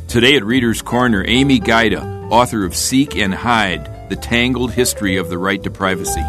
Today at Reader's Corner, Amy Gaida, author of Seek and Hide, The Tangled History of the Right to Privacy.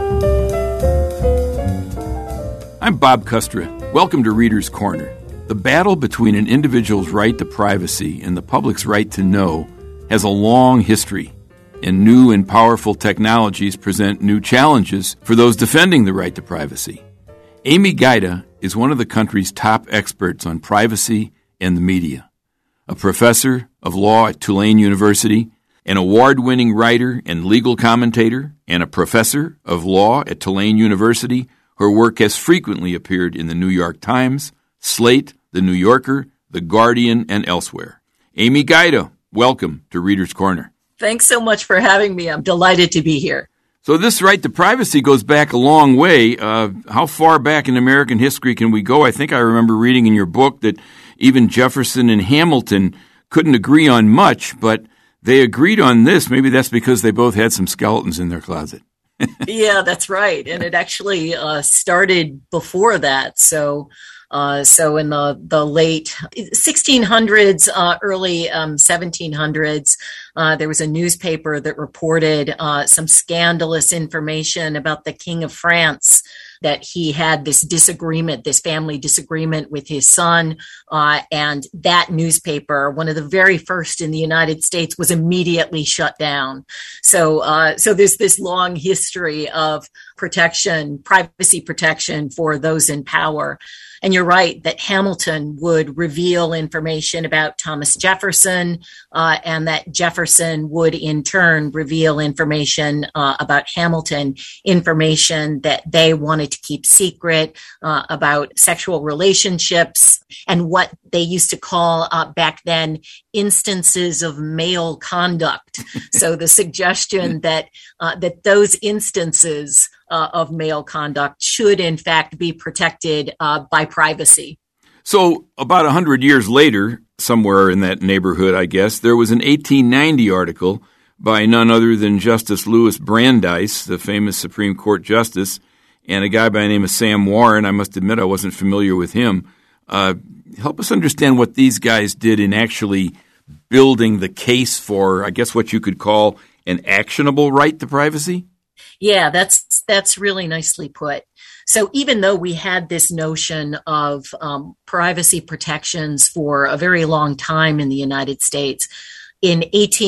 I'm Bob Custra. Welcome to Reader's Corner. The battle between an individual's right to privacy and the public's right to know has a long history, and new and powerful technologies present new challenges for those defending the right to privacy. Amy Gaida is one of the country's top experts on privacy and the media. A professor of law at Tulane University, an award-winning writer and legal commentator, and a professor of law at Tulane University, her work has frequently appeared in the New York Times, Slate, The New Yorker, The Guardian, and elsewhere. Amy Gaida, welcome to Reader's Corner. Thanks so much for having me. I'm delighted to be here. So this right to privacy goes back a long way. How far back in American history can we go? I think I remember reading in your book that even Jefferson and Hamilton couldn't agree on much, but they agreed on this. Maybe that's because they both had some skeletons in their closet. Yeah, that's right. And it actually started before that. So in the late 1600s, early 1700s, there was a newspaper that reported some scandalous information about the King of France, that he had this disagreement, this family disagreement with his son. And that newspaper, one of the very first in the United States, was immediately shut down. So there's this long history of protection, privacy protection for those in power. And you're right that Hamilton would reveal information about Thomas Jefferson, and that Jefferson would in turn reveal information about Hamilton, information that they wanted to keep secret about sexual relationships and what they used to call back then instances of male conduct. So the suggestion that those instances of male conduct should in fact be protected by privacy. So about 100 years later, somewhere in that neighborhood, I guess, there was an 1890 article by none other than Justice Louis Brandeis, the famous Supreme Court justice, and a guy by the name of Sam Warren. I must admit I wasn't familiar with him. Help us understand what these guys did in actually building the case for, I guess, what you could call an actionable right to privacy? Yeah, that's really nicely put. So even though we had this notion of privacy protections for a very long time in the United States, in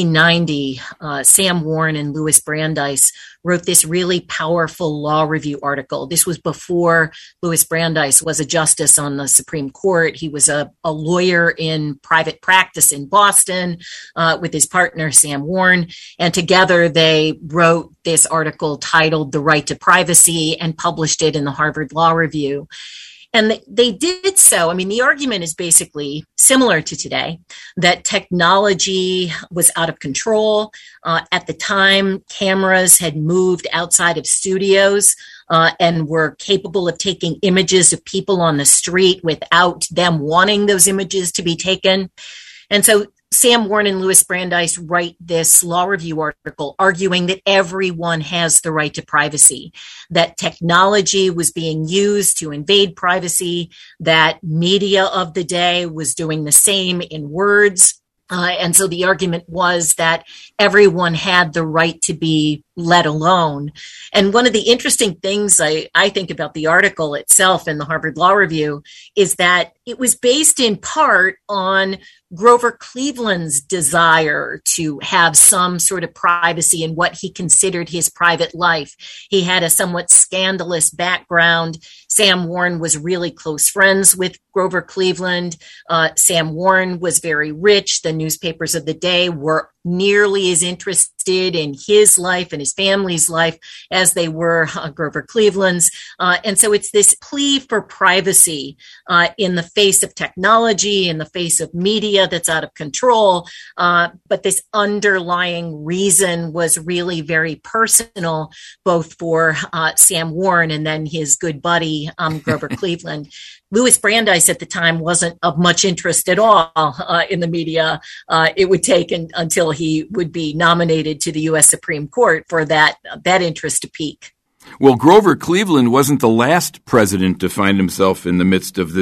1890, Sam Warren and Louis Brandeis wrote this really powerful law review article. This was before Louis Brandeis was a justice on the Supreme Court. He was a lawyer in private practice in Boston with his partner, Sam Warren. And together they wrote this article titled The Right to Privacy and published it in the Harvard Law Review. And they did so. I mean, the argument is basically similar to today, that technology was out of control. At the time, cameras had moved outside of studios and were capable of taking images of people on the street without them wanting those images to be taken. And so Sam Warren and Louis Brandeis write this law review article arguing that everyone has the right to privacy, that technology was being used to invade privacy, that media of the day was doing the same in words. And so the argument was that everyone had the right to be let alone. And one of the interesting things I think about the article itself in the Harvard Law Review is that it was based in part on Grover Cleveland's desire to have some sort of privacy in what he considered his private life. He had a somewhat scandalous background. Sam Warren was really close friends with Grover Cleveland. Sam Warren was very rich. The newspapers of the day were nearly as interested in his life and his family's life as they were Grover Cleveland's. And so it's this plea for privacy in the face of technology, in the face of media that's out of control. But this underlying reason was really very personal, both for Sam Warren and then his good buddy, Grover Cleveland. Louis Brandeis at the time wasn't of much interest at all in the media. It would take until he would be nominated to the U.S. Supreme Court for that interest to peak. Well, Grover Cleveland wasn't the last president to find himself in the midst of this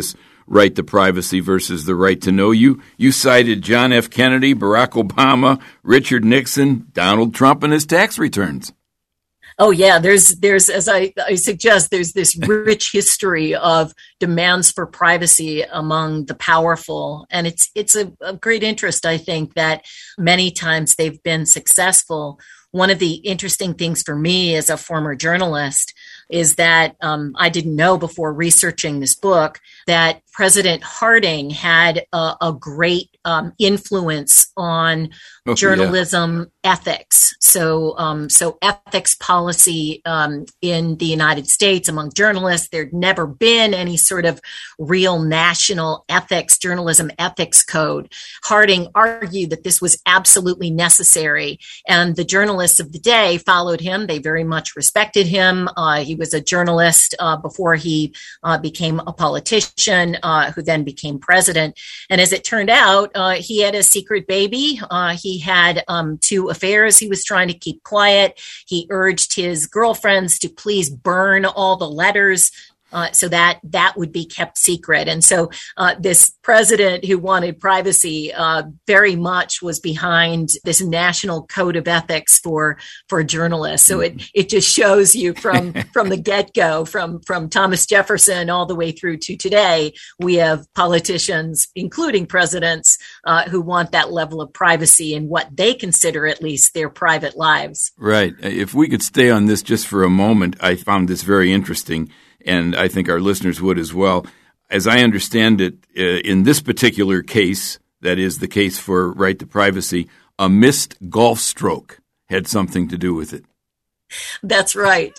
right to privacy versus the right to know. You cited John F. Kennedy, Barack Obama, Richard Nixon, Donald Trump, and his tax returns. Oh, yeah, there's as I suggest, there's this rich history of demands for privacy among the powerful. And it's a great interest, I think, that many times they've been successful. One of the interesting things for me as a former journalist is that I didn't know before researching this book that President Harding had a great influence on journalism ethics. So ethics policy in the United States among journalists, there'd never been any sort of real national ethics, journalism ethics code. Harding argued that this was absolutely necessary, and the journalists of the day followed him. They very much respected him. He was a journalist before he became a politician, who then became president. And as it turned out, he had a secret baby. He had 2 affairs he was trying to keep quiet. He urged his girlfriends to please burn all the letters so that would be kept secret. And so this president who wanted privacy very much was behind this national code of ethics for journalists. So it just shows you from the get-go, from Thomas Jefferson all the way through to today, we have politicians, including presidents, who want that level of privacy in what they consider at least their private lives. Right. If we could stay on this just for a moment, I found this very interesting. And I think our listeners would as well. As I understand it, in this particular case, that is the case for right to privacy, a missed golf stroke had something to do with it. That's right.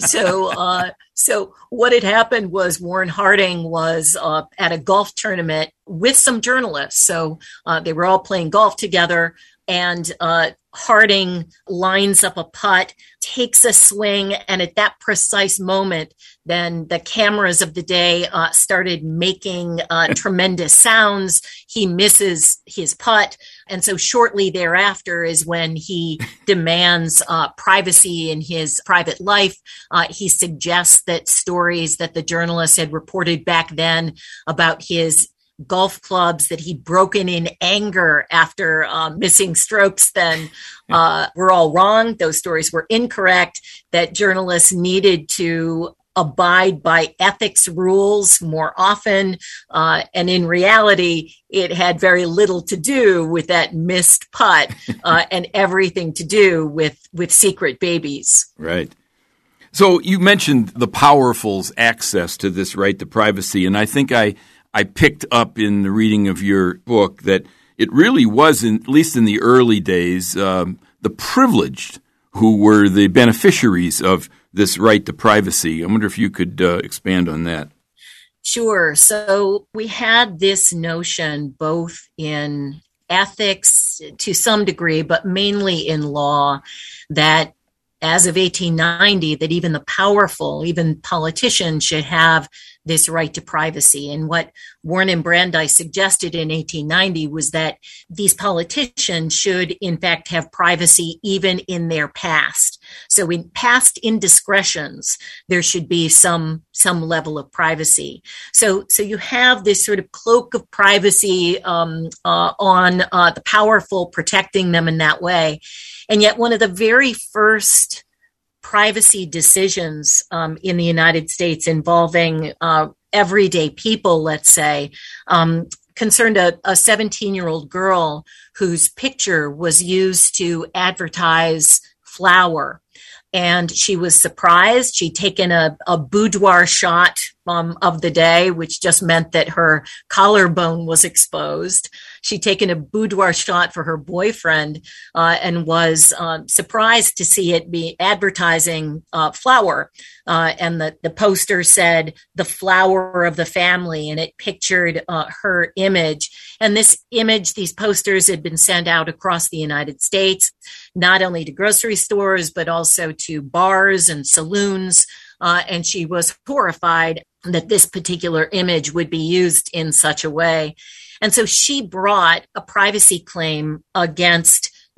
So what had happened was Warren Harding was at a golf tournament with some journalists. So they were all playing golf together, and Harding lines up a putt, takes a swing, and at that precise moment, then the cameras of the day started making tremendous sounds. He misses his putt. And so shortly thereafter is when he demands privacy in his private life. He suggests that stories that the journalists had reported back then about his golf clubs that he'd broken in anger after missing strokes then were all wrong. Those stories were incorrect, that journalists needed to abide by ethics rules more often. And in reality, it had very little to do with that missed putt and everything to do with secret babies. Right. So you mentioned the powerful's access to this right to privacy, and I think I picked up in the reading of your book that it really was, at least in the early days, the privileged who were the beneficiaries of this right to privacy. I wonder if you could expand on that. Sure. So we had this notion both in ethics to some degree, but mainly in law, that as of 1890, that even the powerful, even politicians, should have this right to privacy. And what Warren and Brandeis suggested in 1890 was that these politicians should, in fact, have privacy even in their past. So in past indiscretions, there should be some level of privacy. So you have this sort of cloak of privacy on the powerful, protecting them in that way. And yet one of the very first privacy decisions in the United States involving everyday people, let's say, concerned a 17-year-old girl whose picture was used to advertise flour. And she was surprised. She'd taken a boudoir shot of the day, which just meant that her collarbone was exposed. She'd taken a boudoir shot for her boyfriend and was surprised to see it be advertising flour. And the poster said, "The flower of the family," and it pictured her image. And this image, these posters had been sent out across the United States, not only to grocery stores, but also to bars and saloons. And she was horrified that this particular image would be used in such a way. And so she brought a privacy claim against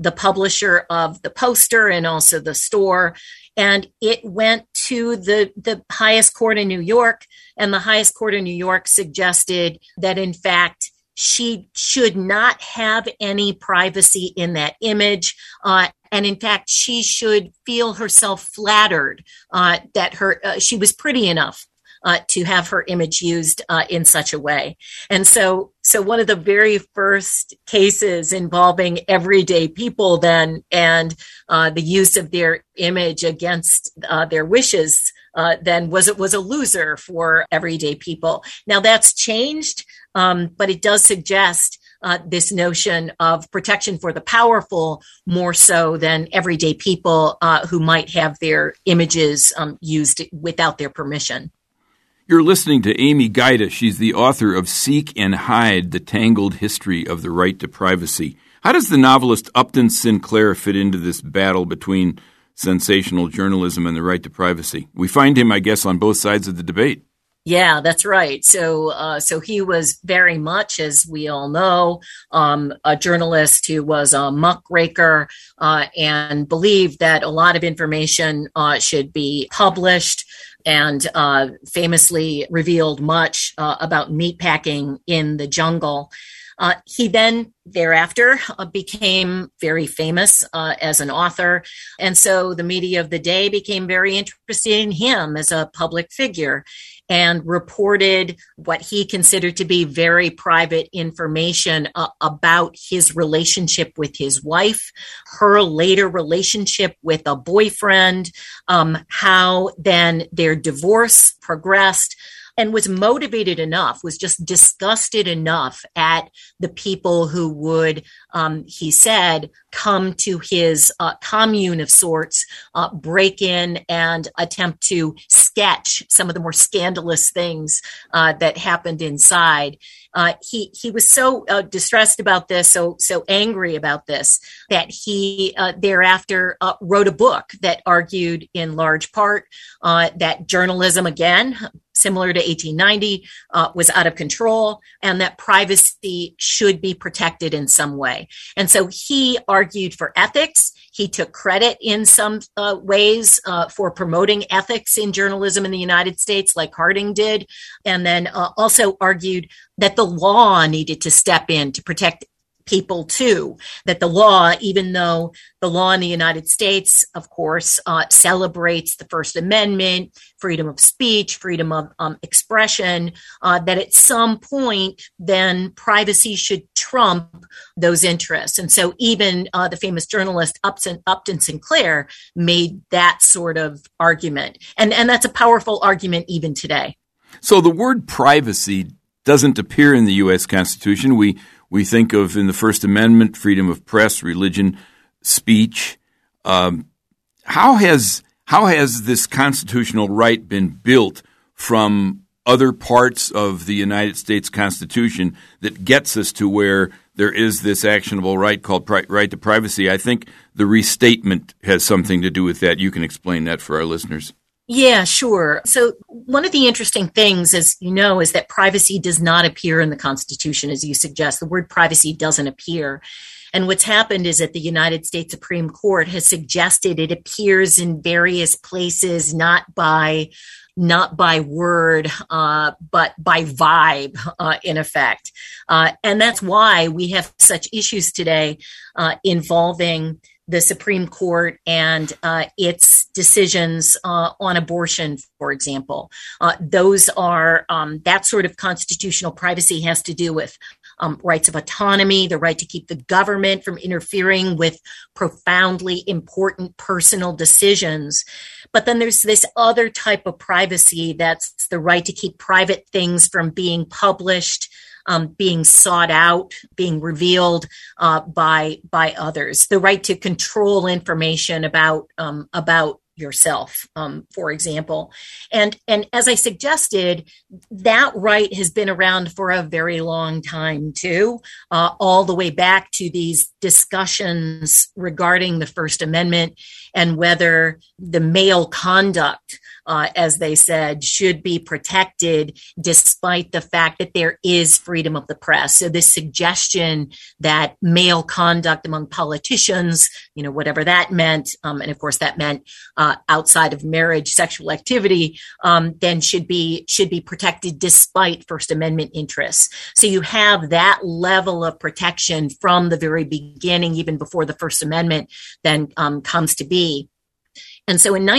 the publisher of the poster and also the store. And it went to the highest court in New York, and the highest court in New York suggested that, in fact, she should not have any privacy in that image. And in fact, she should feel herself flattered that she was pretty enough to have her image used in such a way. And so one of the very first cases involving everyday people then and the use of their image against their wishes then was a loser for everyday people. Now that's changed, but it does suggest this notion of protection for the powerful more so than everyday people who might have their images used without their permission. You're listening to Amy Gaida. She's the author of Seek and Hide, The Tangled History of the Right to Privacy. How does the novelist Upton Sinclair fit into this battle between sensational journalism and the right to privacy? We find him, I guess, on both sides of the debate. Yeah, that's right. So he was very much, as we all know, a journalist who was a muckraker and believed that a lot of information should be published, and famously revealed much about meatpacking in the jungle. He then thereafter became very famous as an author. And so the media of the day became very interested in him as a public figure and reported what he considered to be very private information about his relationship with his wife, her later relationship with a boyfriend, how then their divorce progressed, and was motivated enough, was just disgusted enough at the people who would, he said, come to his commune of sorts, break in and attempt to sketch some of the more scandalous things that happened inside. He was so distressed about this, so angry about this, that he thereafter wrote a book that argued in large part that journalism, again, similar to 1890, was out of control, and that privacy should be protected in some way. And so he argued for ethics. He took credit in some ways for promoting ethics in journalism in the United States, like Harding did, and then also argued that the law needed to step in to protect people too, that the law, even though the law in the United States, of course, celebrates the First Amendment, freedom of speech, freedom of expression, that at some point then privacy should trump those interests. And so even the famous journalist Upton Sinclair made that sort of argument. And that's a powerful argument even today. So the word privacy doesn't appear in the U.S. Constitution. We think of, in the First Amendment, freedom of press, religion, speech. How has this constitutional right been built from other parts of the United States Constitution that gets us to where there is this actionable right called right to privacy? I think the restatement has something to do with that. You can explain that for our listeners. Yeah, sure. So one of the interesting things, as you know, is that privacy does not appear in the Constitution, as you suggest. The word privacy doesn't appear. And what's happened is that the United States Supreme Court has suggested it appears in various places, not by word, but by vibe, in effect. And that's why we have such issues today involving the Supreme Court and its decisions on abortion, for example. Those are that sort of constitutional privacy has to do with rights of autonomy, the right to keep the government from interfering with profoundly important personal decisions. But then there's this other type of privacy, that's the right to keep private things from being published, being sought out, being revealed by others. The right to control information about yourself, for example. And as I suggested, that right has been around for a very long time too, all the way back to these discussions regarding the First Amendment and whether the male conduct as they said, should be protected despite the fact that there is freedom of the press. So this suggestion that male conduct among politicians, whatever that meant, and of course that meant outside of marriage sexual activity, then should be protected despite First Amendment interests. So you have that level of protection from the very beginning, even before the First Amendment then comes to be. And so in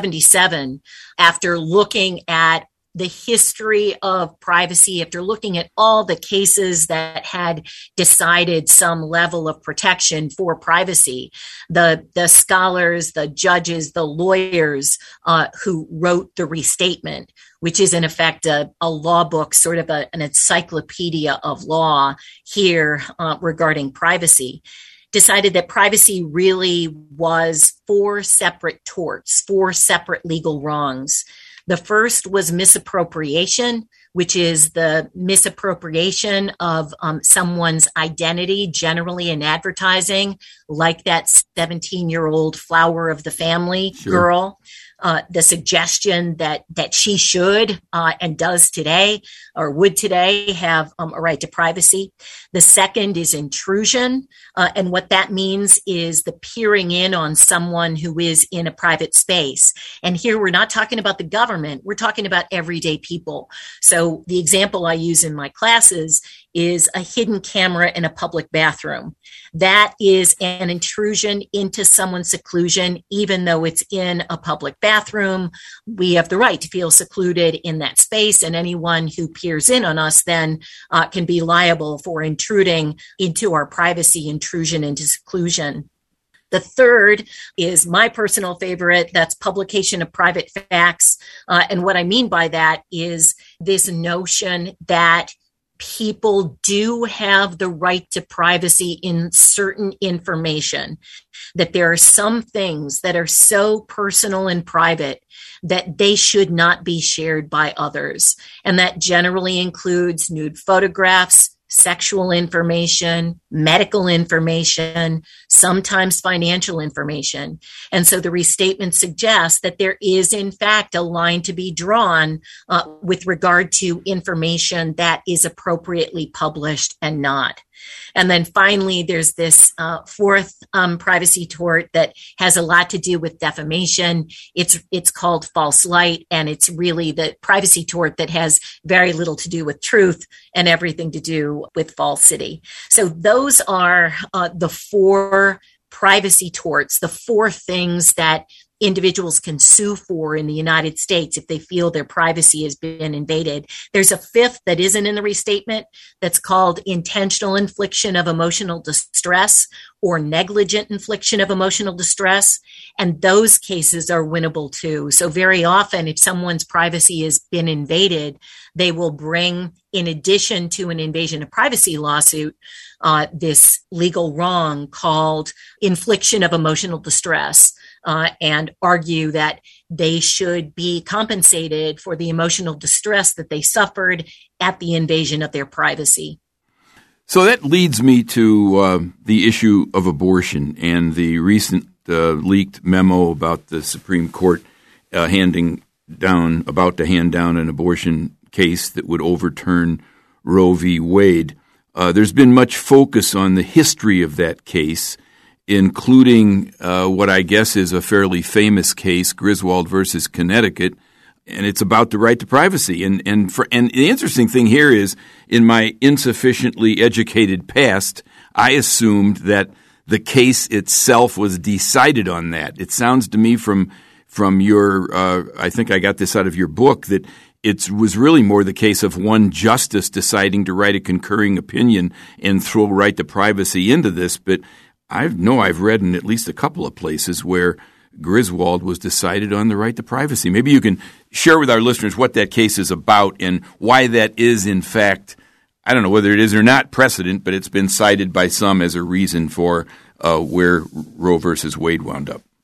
1977, after looking at the history of privacy, after looking at all the cases that had decided some level of protection for privacy, the scholars, the judges, the lawyers who wrote the restatement, which is in effect a law book, sort of an encyclopedia of law here regarding privacy, decided that privacy really was 4 separate torts, 4 separate legal wrongs. The first was misappropriation, which is the misappropriation of someone's identity, generally in advertising, like that 17-year-old flower of the family girl. The suggestion that she should and does today or would today have a right to privacy. The second is intrusion. And what that means is the peering in on someone who is in a private space. And here we're not talking about the government. We're talking about everyday people. So the example I use in my classes is a hidden camera in a public bathroom. That is an intrusion into someone's seclusion, even though it's in a public bathroom. We have the right to feel secluded in that space, and anyone who peers in on us then can be liable for intruding into our privacy, intrusion into seclusion. The third is my personal favorite. That's publication of private facts. And what I mean by that is this notion that people do have the right to privacy in certain information, that there are some things that are so personal and private that they should not be shared by others. And that generally includes nude photographs, sexual information, medical information, sometimes financial information. And so the restatement suggests that there is, in fact, a line to be drawn with regard to information that is appropriately published and not. And then finally, there's this fourth privacy tort that has a lot to do with defamation. It's called false light, and it's really the privacy tort that has very little to do with truth and everything to do with falsity. So those are the 4 privacy torts, the 4 things that individuals can sue for in the United States if they feel their privacy has been invaded. There's a 5th that isn't in the restatement that's called intentional infliction of emotional distress or negligent infliction of emotional distress. And those cases are winnable too. So very often, if someone's privacy has been invaded, they will bring, in addition to an invasion of privacy lawsuit, this legal wrong called infliction of emotional distress. And argue that they should be compensated for the emotional distress that they suffered at the invasion of their privacy. So that leads me to the issue of abortion and the recent leaked memo about the Supreme Court about to hand down an abortion case that would overturn Roe v. Wade. There's been much focus on the history of that case, including what I guess is a fairly famous case, Griswold versus Connecticut, and it's about the right to privacy. And the interesting thing here is, in my insufficiently educated past, I assumed that the case itself was decided on that. It sounds to me from your, I think I got this out of your book, that it was really more the case of one justice deciding to write a concurring opinion and throw right to privacy into this, but I've read in at least a couple of places where Griswold was decided on the right to privacy. Maybe you can share with our listeners what that case is about and why that is, in fact, I don't know whether it is or not precedent, but it's been cited by some as a reason for where Roe versus Wade wound up.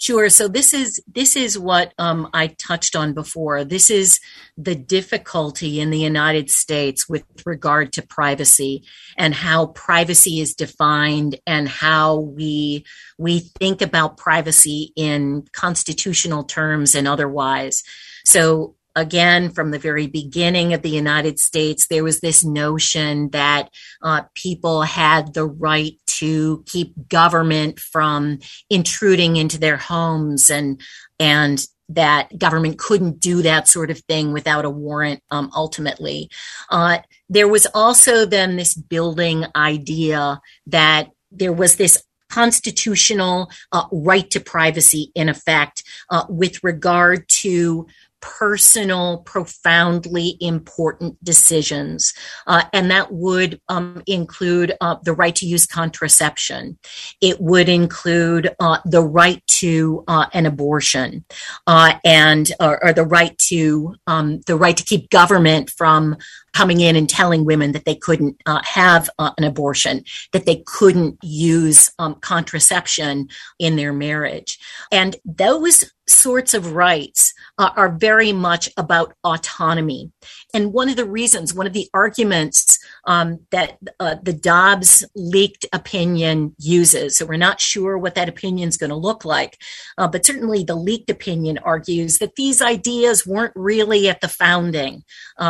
Sure. So this is what I touched on before. This is the difficulty in the United States with regard to privacy and how privacy is defined and how we think about privacy in constitutional terms and otherwise. So again, from the very beginning of the United States, there was this notion that people had the right to keep government from intruding into their homes and that government couldn't do that sort of thing without a warrant, ultimately. There was also then this building idea that there was this constitutional right to privacy, in effect, with regard to personal, profoundly important decisions. And that would include the right to use contraception. It would include the right to an abortion and the right to keep government from coming in and telling women that they couldn't have an abortion, that they couldn't use contraception in their marriage. And those sorts of rights are very much about autonomy. And one of the arguments that the Dobbs leaked opinion uses, so we're not sure what that opinion is going to look like, but certainly the leaked opinion argues that these ideas weren't really at the founding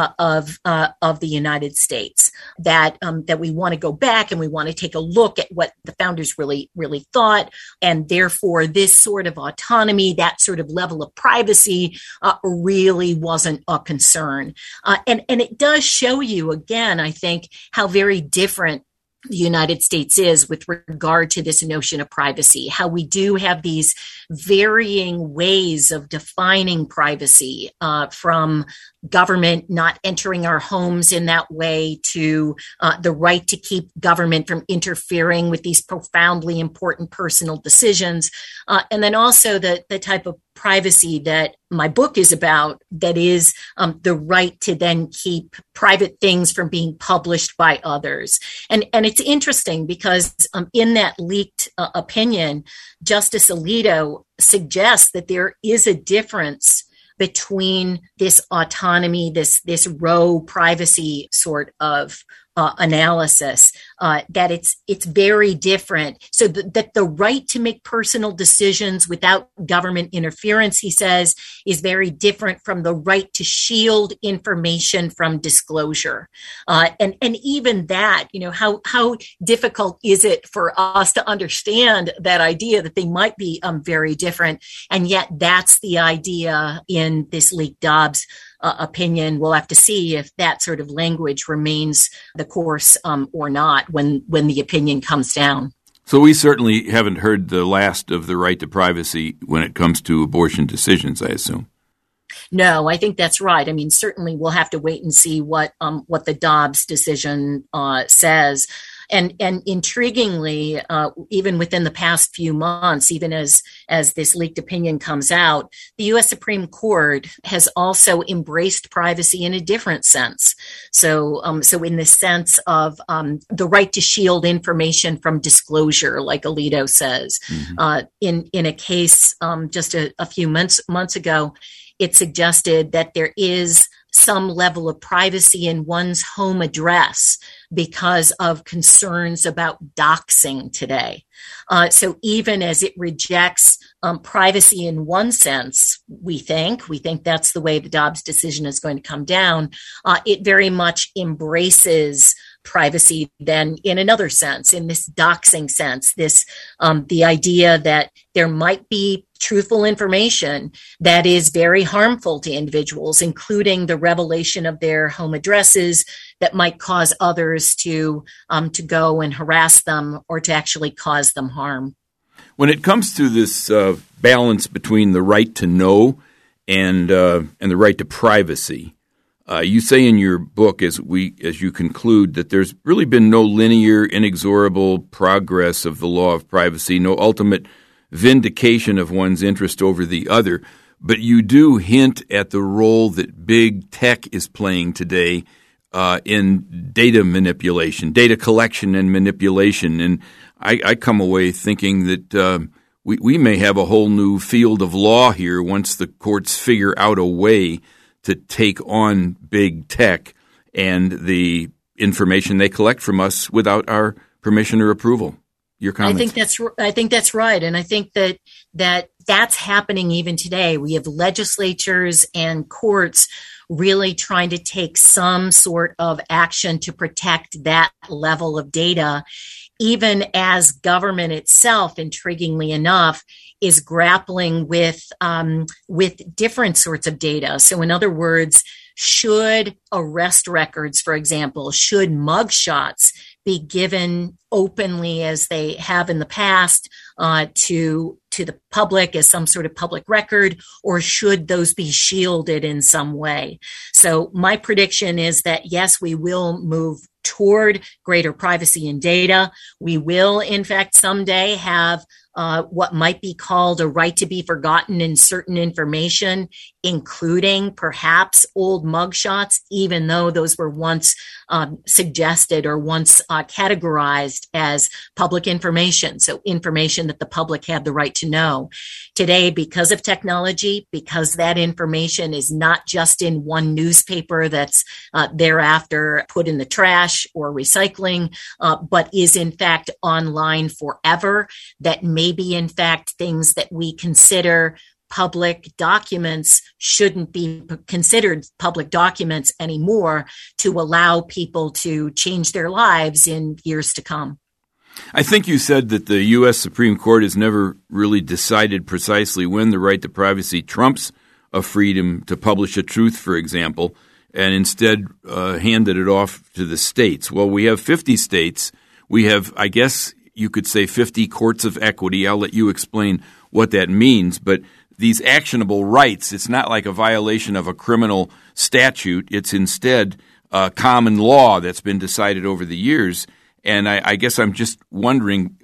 of the United States, that we want to go back and we want to take a look at what the founders really thought, and therefore this sort of autonomy, that sort of level of privacy really wasn't a concern. And it does show you, again, I think, how very different the United States is with regard to this notion of privacy, how we do have these varying ways of defining privacy, from government not entering our homes in that way to the right to keep government from interfering with these profoundly important personal decisions. And then also the type of privacy that my book is about, that is the right to then keep private things from being published by others. And it's interesting because in that leaked opinion, Justice Alito suggests that there is a difference between this autonomy, this Roe privacy sort of analysis, that it's very different. So that the right to make personal decisions without government interference, he says, is very different from the right to shield information from disclosure. And even that, how difficult is it for us to understand that idea that they might be very different, and yet that's the idea in this leaked Dobbs opinion. We'll have to see if that sort of language remains the course or not when the opinion comes down. So we certainly haven't heard the last of the right to privacy when it comes to abortion decisions, I assume. No, I think that's right. I mean, certainly we'll have to wait and see what the Dobbs decision says. And intriguingly, even within the past few months, even as this leaked opinion comes out, the U.S. Supreme Court has also embraced privacy in a different sense. So in the sense of the right to shield information from disclosure, like Alito says, in a case just a few months ago, it suggested that there is some level of privacy in one's home address because of concerns about doxing today. So even as it rejects privacy in one sense, we think that's the way the Dobbs decision is going to come down, it very much embraces privacy then in another sense, in this doxing sense, this the idea that there might be truthful information that is very harmful to individuals, including the revelation of their home addresses that might cause others to go and harass them or to actually cause them harm. When it comes to this balance between the right to know and the right to privacy, you say in your book, as you conclude, that there's really been no linear, inexorable progress of the law of privacy, no ultimate vindication of one's interest over the other, but you do hint at the role that big tech is playing today in data manipulation, data collection and manipulation. And I come away thinking that we may have a whole new field of law here once the courts figure out a way to take on big tech and the information they collect from us without our permission or approval. Your comments? I think that's right, and I think that's happening even today. We have legislatures and courts really trying to take some sort of action to protect that level of data, even as government itself, intriguingly enough, is grappling with different sorts of data. So in other words, should arrest records, for example, should mugshots be given openly as they have in the past to the public as some sort of public record, or should those be shielded in some way? So my prediction is that, yes, we will move toward greater privacy in data. We will, in fact, someday have what might be called a right to be forgotten in certain information, including perhaps old mugshots, even though those were once suggested or once categorized as public information. So information that the public had the right to know. Today, because of technology, because that information is not just in one newspaper that's thereafter put in the trash or recycling, but is in fact online forever, that maybe in fact things that we consider public documents shouldn't be considered public documents anymore, to allow people to change their lives in years to come. I think you said that the U.S. Supreme Court has never really decided precisely when the right to privacy trumps a freedom to publish a truth, for example, and instead handed it off to the states. Well, we have 50 states. We have, I guess you could say, 50 courts of equity. I'll let you explain what that means. But these actionable rights, it's not like a violation of a criminal statute. It's instead common law that's been decided over the years. And I guess I'm just wondering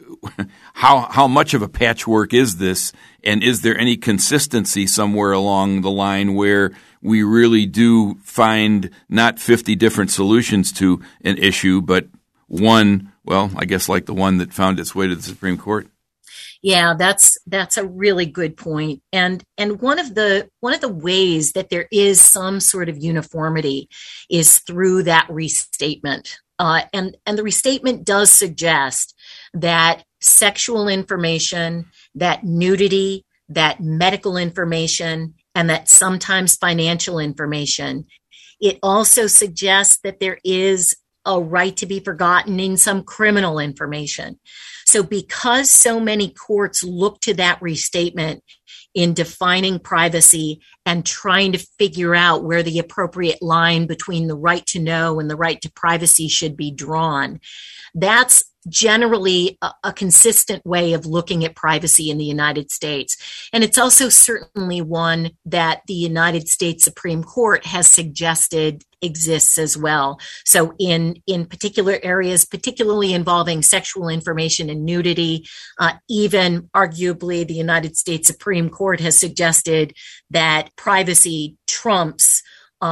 how much of a patchwork is this, and is there any consistency somewhere along the line where we really do find not 50 different solutions to an issue, but one, well, I guess like the one that found its way to the Supreme Court? Yeah, that's a really good point. And one of the ways that there is some sort of uniformity is through that restatement. And the restatement does suggest that sexual information, that nudity, that medical information, and that sometimes financial information, it also suggests that there is a right to be forgotten in some criminal information. So because so many courts look to that restatement in defining privacy and trying to figure out where the appropriate line between the right to know and the right to privacy should be drawn, that's generally a consistent way of looking at privacy in the United States. And it's also certainly one that the United States Supreme Court has suggested exists as well. So in particular areas, particularly involving sexual information and nudity, even arguably the United States Supreme Court has suggested that privacy trumps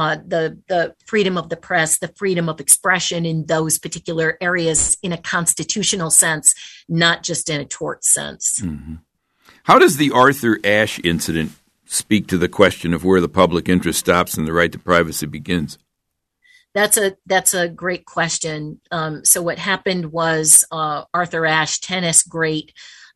the freedom of the press, the freedom of expression in those particular areas in a constitutional sense, not just in a tort sense. Mm-hmm. How does the Arthur Ashe incident speak to the question of where the public interest stops and the right to privacy begins? That's a great question. So what happened was Arthur Ashe, tennis great,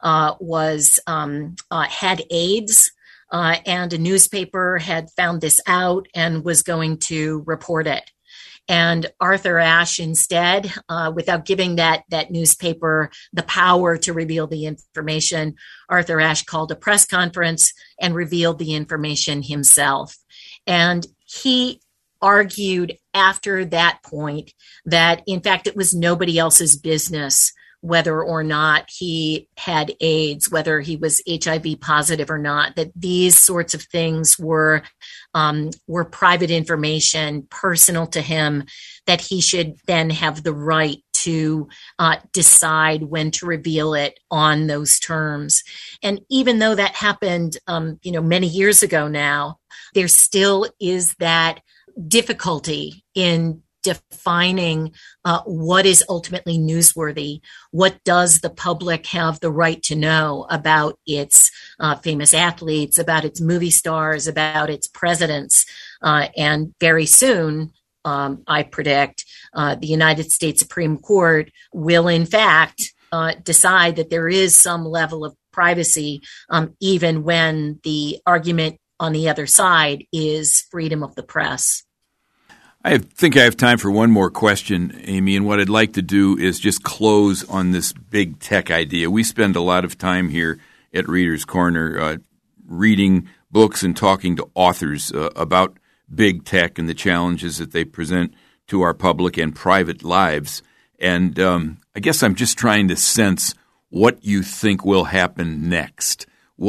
had AIDS. And a newspaper had found this out and was going to report it. And Arthur Ashe instead, without giving that newspaper the power to reveal the information, Arthur Ashe called a press conference and revealed the information himself. And he argued after that point that, in fact, it was nobody else's business whether or not he had AIDS, whether he was HIV positive or not, that these sorts of things were private information, personal to him, that he should then have the right to decide when to reveal it on those terms. And even though that happened, many years ago now, there still is that difficulty in defining what is ultimately newsworthy. What does the public have the right to know about its famous athletes, about its movie stars, about its presidents? And very soon, I predict, the United States Supreme Court will, in fact, decide that there is some level of privacy, even when the argument on the other side is freedom of the press. I think I have time for one more question, Amy, and what I'd like to do is just close on this big tech idea. We spend a lot of time here at Reader's Corner reading books and talking to authors about big tech and the challenges that they present to our public and private lives. And I guess I'm just trying to sense what you think will happen next.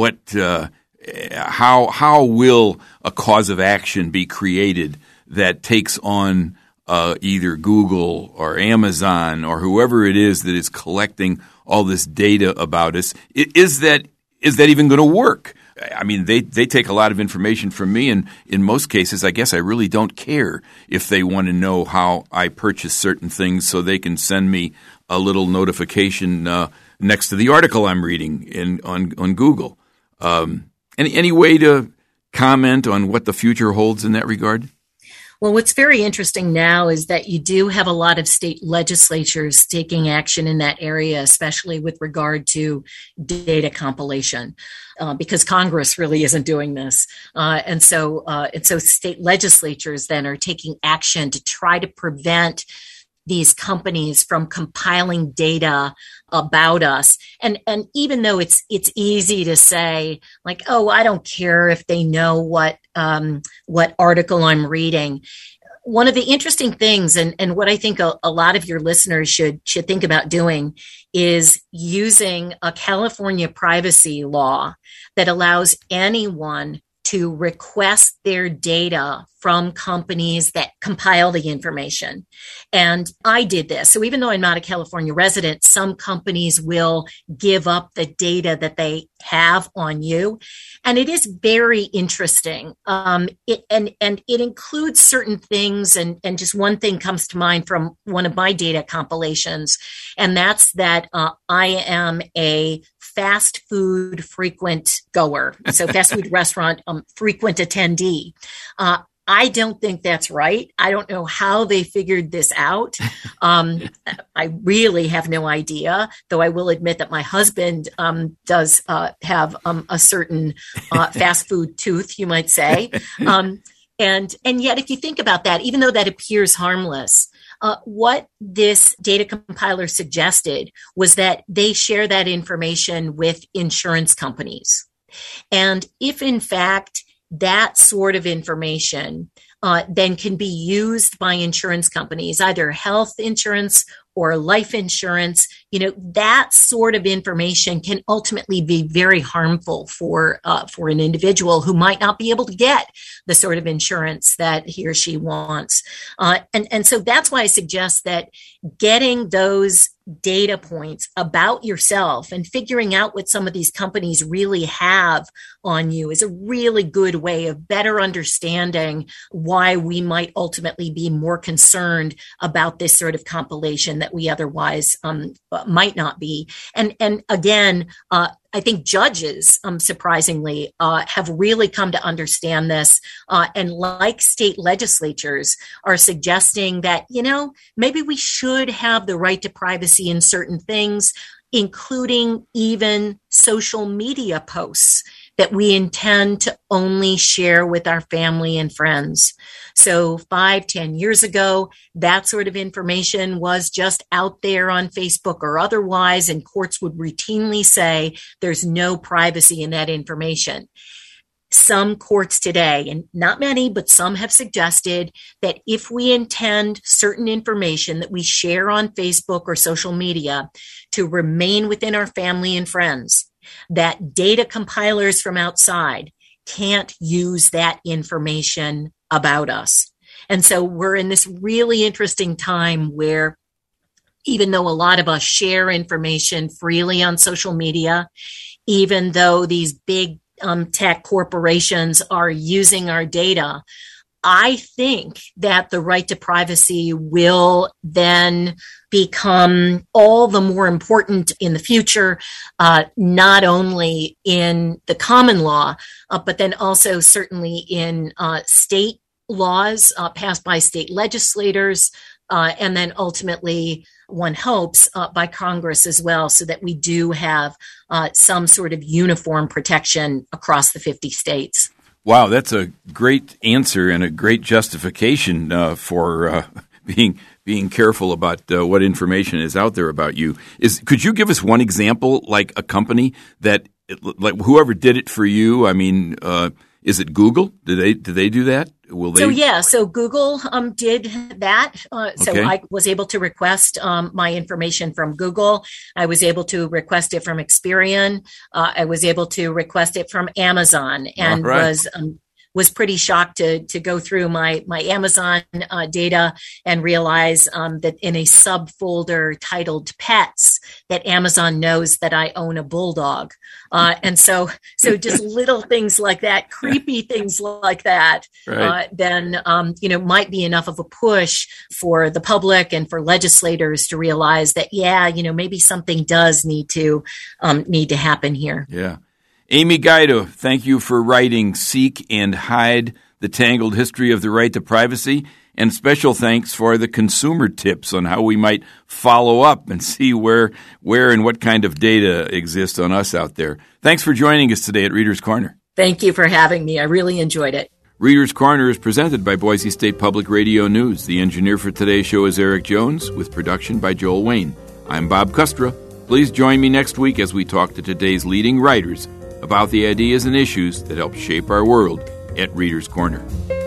How will a cause of action be created that takes on either Google or Amazon or whoever it is that is collecting all this data about us? Is that even going to work? I mean, they take a lot of information from me, and in most cases, I guess I really don't care if they want to know how I purchase certain things, so they can send me a little notification next to the article I'm reading on Google. Any way to comment on what the future holds in that regard? Well, what's very interesting now is that you do have a lot of state legislatures taking action in that area, especially with regard to data compilation, because Congress really isn't doing this. And so state legislatures then are taking action to try to prevent these companies from compiling data about us. And even though it's easy to say, like, oh, I don't care if they know what article I'm reading. One of the interesting things, and what I think a lot of your listeners should think about doing, is using a California privacy law that allows anyone to request their data from companies that compile the information. And I did this. So even though I'm not a California resident, some companies will give up the data that they have on you. And it is very interesting. It includes certain things. And just one thing comes to mind from one of my data compilations. And that's that I am a fast food frequent goer. So fast food restaurant frequent attendee. I don't think that's right. I don't know how they figured this out. I really have no idea, though I will admit that my husband does have a certain fast food tooth, you might say. And yet, if you think about that, even though that appears harmless, what this data compiler suggested was that they share that information with insurance companies. And if, in fact, that sort of information then can be used by insurance companies, either health insurance or life insurance, that sort of information can ultimately be very harmful for an individual who might not be able to get the sort of insurance that he or she wants. And so that's why I suggest that getting those data points about yourself and figuring out what some of these companies really have on you is a really good way of better understanding why we might ultimately be more concerned about this sort of compilation that we otherwise might not be. And again, I think judges, surprisingly, have really come to understand this, and like state legislatures are suggesting that, maybe we should have the right to privacy in certain things, including even social media posts that we intend to only share with our family and friends. So 5-10 years ago, that sort of information was just out there on Facebook or otherwise, and courts would routinely say there's no privacy in that information. Some courts today, and not many, but some have suggested that if we intend certain information that we share on Facebook or social media to remain within our family and friends, that data compilers from outside can't use that information about us. And so we're in this really interesting time where, even though a lot of us share information freely on social media, even though these big tech corporations are using our data, I think that the right to privacy will then become all the more important in the future, not only in the common law, but then also certainly in state laws passed by state legislators, and then ultimately, one hopes, by Congress as well, so that we do have some sort of uniform protection across the 50 states. Wow, that's a great answer and a great justification for being careful about what information is out there about you. Could you give us one example, like a company that, like whoever did it for you? I mean, is it Google? Do they do that? Will they? So Google did that. So Okay. I was able to request my information from Google. I was able to request it from Experian. I was able to request it from Amazon, and All right. was pretty shocked to go through my Amazon data and realize that in a subfolder titled Pets, that Amazon knows that I own a bulldog. And so just little things like that, creepy things like that, Right. then, might be enough of a push for the public and for legislators to realize that, maybe something does need to happen here. Yeah. Amy Guido, thank you for writing Seek and Hide, the Tangled History of the Right to Privacy, and special thanks for the consumer tips on how we might follow up and see where and what kind of data exists on us out there. Thanks for joining us today at Reader's Corner. Thank you for having me. I really enjoyed it. Reader's Corner is presented by Boise State Public Radio News. The engineer for today's show is Eric Jones, with production by Joel Wayne. I'm Bob Kustra. Please join me next week as we talk to today's leading writers about the ideas and issues that help shape our world at Reader's Corner.